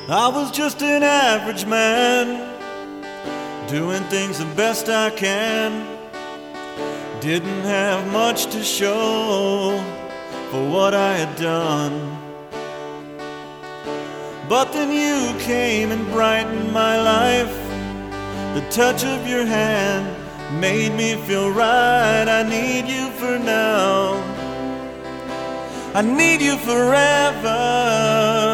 I was just an average man, doing things the best I can. Didn't have much to show for what I had done. But then you came and brightened my life. The touch of your hand made me feel right. I need you for now, I need you forever.